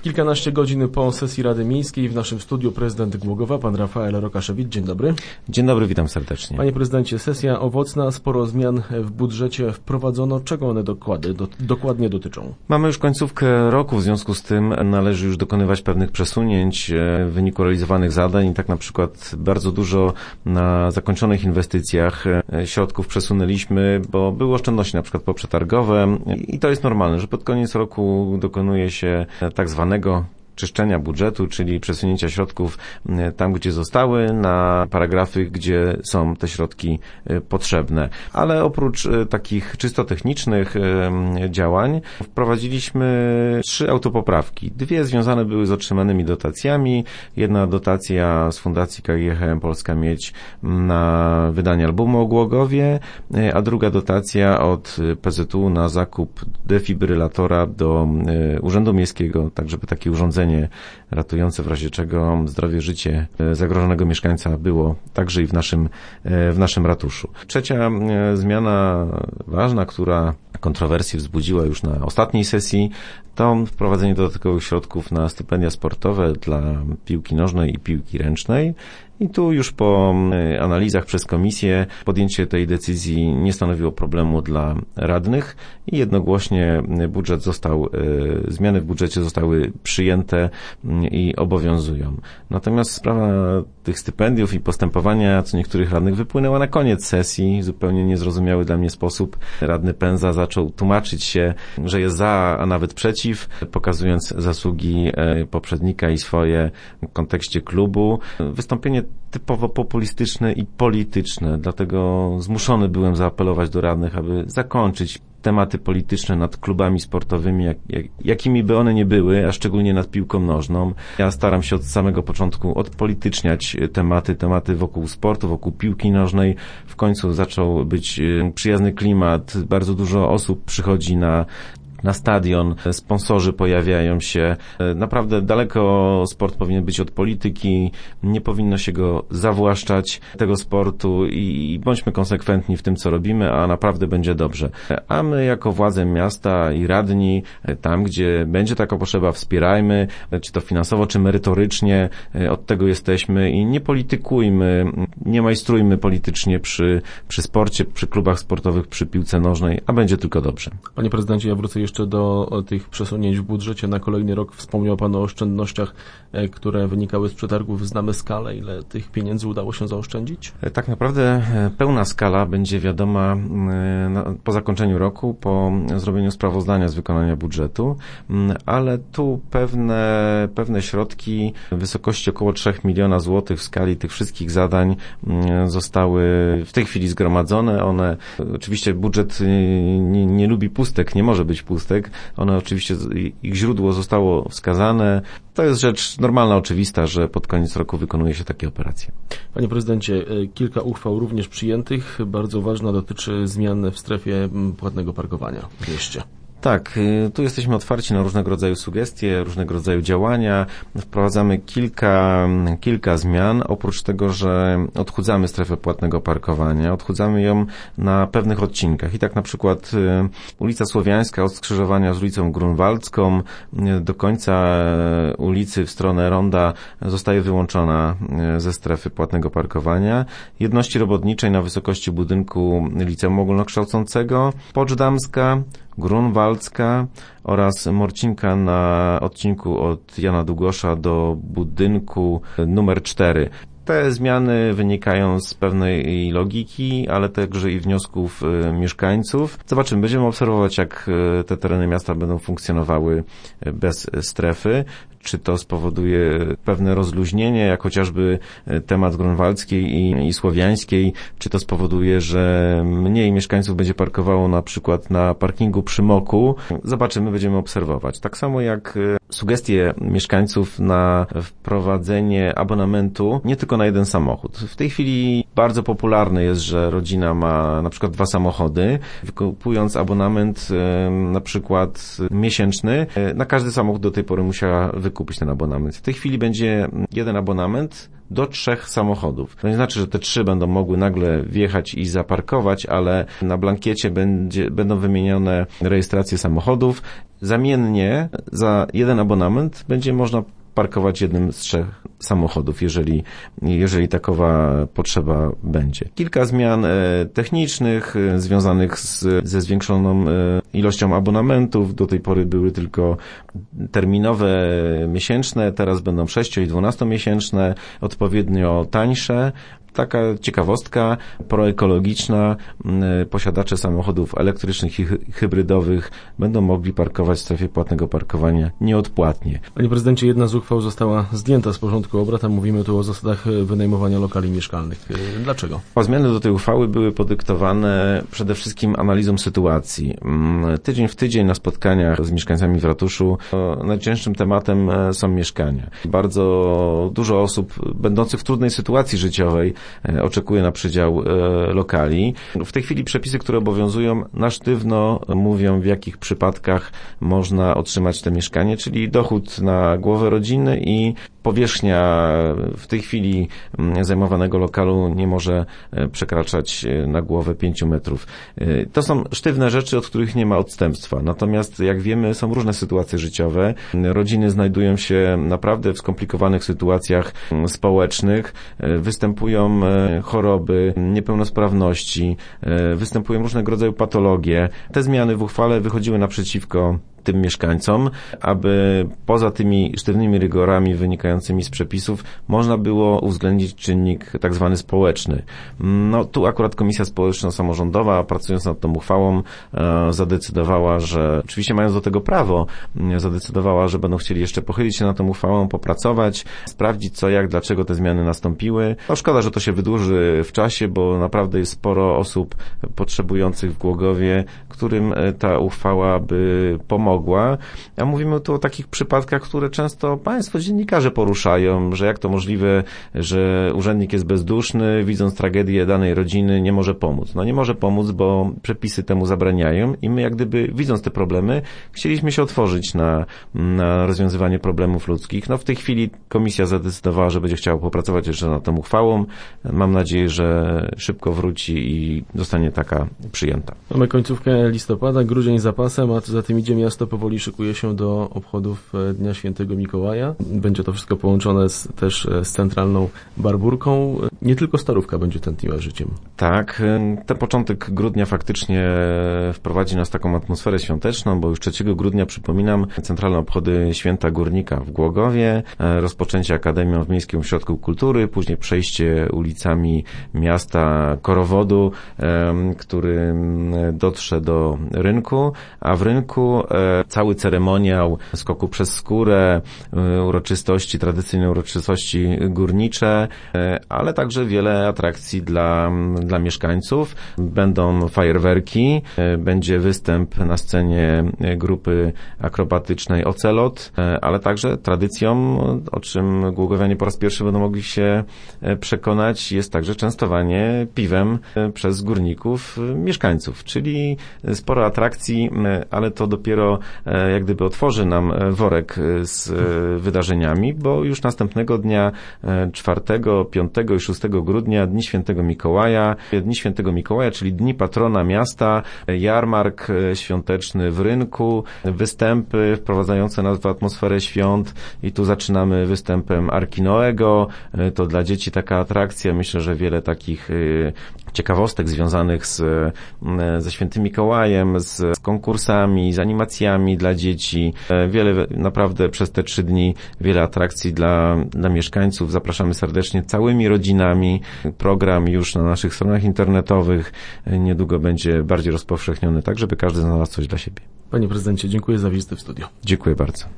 Kilkanaście godzin po sesji Rady Miejskiej w naszym studiu prezydent Głogowa, pan Rafael Rokaszewicz. Dzień dobry. Dzień dobry, witam serdecznie. Panie prezydencie, sesja owocna, sporo zmian w budżecie wprowadzono. Czego one dokładnie dotyczą? Mamy już końcówkę roku, w związku z tym należy już dokonywać pewnych przesunięć w wyniku realizowanych zadań i tak na przykład bardzo dużo na zakończonych inwestycjach środków przesunęliśmy, bo były oszczędności na przykład poprzetargowe i to jest normalne, że pod koniec roku dokonuje się tak zwanego czyszczenia budżetu, czyli przesunięcia środków tam, gdzie zostały, na paragrafy, gdzie są te środki potrzebne. Ale oprócz takich czysto technicznych działań wprowadziliśmy 3 autopoprawki. 2 związane były z otrzymanymi dotacjami. Jedna dotacja z Fundacji KGHM Polska Miedź na wydanie albumu o Głogowie, a druga dotacja od PZU na zakup defibrylatora do Urzędu Miejskiego, tak żeby takie urządzenie ratujące w razie czego zdrowie, życie zagrożonego mieszkańca było także i w naszym ratuszu. Trzecia zmiana ważna, która kontrowersje wzbudziła już na ostatniej sesji, to wprowadzenie dodatkowych środków na stypendia sportowe dla piłki nożnej i piłki ręcznej. I tu już po analizach przez komisję podjęcie tej decyzji nie stanowiło problemu dla radnych i jednogłośnie zmiany w budżecie zostały przyjęte i obowiązują. Natomiast sprawa tych stypendiów i postępowania co niektórych radnych wypłynęła na koniec sesji, zupełnie niezrozumiały dla mnie sposób. Radny Pędza zaczął tłumaczyć się, że jest za, a nawet przeciw, pokazując zasługi poprzednika i swoje w kontekście klubu. Wystąpienie typowo populistyczne i polityczne, dlatego zmuszony byłem zaapelować do radnych, aby zakończyć tematy polityczne nad klubami sportowymi, jakimi by one nie były, a szczególnie nad piłką nożną. Ja staram się od samego początku odpolityczniać tematy wokół sportu, wokół piłki nożnej. W końcu zaczął być przyjazny klimat, bardzo dużo osób przychodzi na stadion, sponsorzy pojawiają się. Naprawdę daleko sport powinien być od polityki, nie powinno się go zawłaszczać, tego sportu i bądźmy konsekwentni w tym, co robimy, a naprawdę będzie dobrze. A my jako władze miasta i radni, tam gdzie będzie taka potrzeba, wspierajmy, czy to finansowo, czy merytorycznie, od tego jesteśmy i nie politykujmy, nie majstrujmy politycznie przy sporcie, przy klubach sportowych, przy piłce nożnej, a będzie tylko dobrze. Panie prezydencie, ja wrócę jeszcze do tych przesunięć w budżecie na kolejny rok. Wspomniał pan o oszczędnościach, które wynikały z przetargów. Znamy skalę, ile tych pieniędzy udało się zaoszczędzić? Tak naprawdę pełna skala będzie wiadoma po zakończeniu roku, po zrobieniu sprawozdania z wykonania budżetu, ale tu pewne środki w wysokości około 3 miliona złotych w skali tych wszystkich zadań zostały w tej chwili zgromadzone. Oczywiście budżet nie lubi pustek, nie może być pustek. Oczywiście ich źródło zostało wskazane. To jest rzecz normalna, oczywista, że pod koniec roku wykonuje się takie operacje. Panie prezydencie, kilka uchwał również przyjętych. Bardzo ważna dotyczy zmian w strefie płatnego parkowania w mieście. Tak, tu jesteśmy otwarci na różnego rodzaju sugestie, różnego rodzaju działania. Wprowadzamy kilka zmian. Oprócz tego, że odchudzamy strefę płatnego parkowania, odchudzamy ją na pewnych odcinkach. I tak na przykład ulica Słowiańska od skrzyżowania z ulicą Grunwaldzką do końca ulicy w stronę Ronda zostaje wyłączona ze strefy płatnego parkowania. Jedności robotniczej na wysokości budynku Liceum Ogólnokształcącego, Poczdamska, Grunwaldzka oraz Morcinka na odcinku od Jana Długosza do budynku numer 4. Te zmiany wynikają z pewnej logiki, ale także i wniosków mieszkańców. Zobaczymy, będziemy obserwować, jak te tereny miasta będą funkcjonowały bez strefy. Czy to spowoduje pewne rozluźnienie, jak chociażby temat Grunwaldzkiej i Słowiańskiej, czy to spowoduje, że mniej mieszkańców będzie parkowało na przykład na parkingu przy Moku. Zobaczymy, będziemy obserwować. Tak samo jak sugestie mieszkańców na wprowadzenie abonamentu nie tylko na jeden samochód. W tej chwili bardzo popularne jest, że rodzina ma na przykład 2 samochody. Wykupując abonament na przykład miesięczny, na każdy samochód do tej pory musiała wykupić ten abonament. W tej chwili będzie jeden abonament do 3 samochodów. To nie znaczy, że te 3 będą mogły nagle wjechać i zaparkować, ale na blankiecie będą wymienione rejestracje samochodów zamiennie za jeden abonament będzie można parkować jednym z 3 samochodów, jeżeli takowa potrzeba będzie. Kilka zmian technicznych związanych ze zwiększoną ilością abonamentów. Do tej pory były tylko terminowe, miesięczne, teraz będą 6- i 12-miesięczne, odpowiednio tańsze. Taka ciekawostka proekologiczna, posiadacze samochodów elektrycznych i hybrydowych będą mogli parkować w strefie płatnego parkowania nieodpłatnie. Panie prezydencie, jedna z uchwał została zdjęta z porządku obrad, a mówimy tu o zasadach wynajmowania lokali mieszkalnych. Dlaczego? Zmiany do tej uchwały były podyktowane przede wszystkim analizą sytuacji. Tydzień w tydzień na spotkaniach z mieszkańcami w ratuszu najczęstszym tematem są mieszkania. Bardzo dużo osób będących w trudnej sytuacji życiowej oczekuje na przydział lokali. W tej chwili przepisy, które obowiązują, na sztywno mówią, w jakich przypadkach można otrzymać te mieszkanie, czyli dochód na głowę rodziny i powierzchnia w tej chwili zajmowanego lokalu nie może przekraczać na głowę 5 metrów. To są sztywne rzeczy, od których nie ma odstępstwa. Natomiast, jak wiemy, są różne sytuacje życiowe. Rodziny znajdują się naprawdę w skomplikowanych sytuacjach społecznych. Występują choroby, niepełnosprawności, występują różnego rodzaju patologie. Te zmiany w uchwale wychodziły naprzeciwko tym mieszkańcom, aby poza tymi sztywnymi rygorami wynikającymi z przepisów można było uwzględnić czynnik tak zwany społeczny. Tu akurat Komisja Społeczno-Samorządowa, pracując nad tą uchwałą, zadecydowała, że oczywiście mając do tego prawo, zadecydowała, że będą chcieli jeszcze pochylić się nad tą uchwałą, popracować, sprawdzić co, jak, dlaczego te zmiany nastąpiły. Szkoda, że to się wydłuży w czasie, bo naprawdę jest sporo osób potrzebujących w Głogowie, którym ta uchwała by pomogła. A mówimy tu o takich przypadkach, które często państwo dziennikarze poruszają, że jak to możliwe, że urzędnik jest bezduszny, widząc tragedię danej rodziny, nie może pomóc. Nie może pomóc, bo przepisy temu zabraniają i my jak gdyby, widząc te problemy, chcieliśmy się otworzyć na rozwiązywanie problemów ludzkich. W tej chwili komisja zadecydowała, że będzie chciała popracować jeszcze nad tą uchwałą. Mam nadzieję, że szybko wróci i zostanie taka przyjęta. Mamy końcówkę listopada, grudzień za pasem, a za tym idzie miasto powoli szykuje się do obchodów Dnia Świętego Mikołaja. Będzie to wszystko połączone też z centralną Barburką. Nie tylko Starówka będzie tętniła życiem. Tak, ten początek grudnia faktycznie wprowadzi nas w taką atmosferę świąteczną, bo już 3 grudnia, przypominam, centralne obchody Święta Górnika w Głogowie, rozpoczęcie Akademią w Miejskim Ośrodku Kultury, później przejście ulicami miasta Korowodu, który dotrze do rynku, a w rynku cały ceremoniał skoku przez skórę, tradycyjne uroczystości górnicze, ale także wiele atrakcji dla mieszkańców. Będą fajerwerki, będzie występ na scenie grupy akrobatycznej Ocelot, ale także tradycją, o czym głogowianie po raz pierwszy będą mogli się przekonać, jest także częstowanie piwem przez górników mieszkańców, czyli sporo atrakcji, ale to dopiero jak gdyby otworzy nam worek z wydarzeniami, bo już następnego dnia 4, 5 i 6 grudnia Dni Świętego Mikołaja, czyli Dni Patrona Miasta, jarmark świąteczny w rynku, występy wprowadzające nas w atmosferę świąt i tu zaczynamy występem Arki Noego. To dla dzieci taka atrakcja. Myślę, że wiele takich ciekawostek związanych ze Świętym Mikołajem, z konkursami, z animacjami dla dzieci. Wiele naprawdę przez te 3 dni, wiele atrakcji dla mieszkańców. Zapraszamy serdecznie całymi rodzinami. Program już na naszych stronach internetowych niedługo będzie bardziej rozpowszechniony, tak żeby każdy znalazł coś dla siebie. Panie prezydencie, dziękuję za wizytę w studiu. Dziękuję bardzo.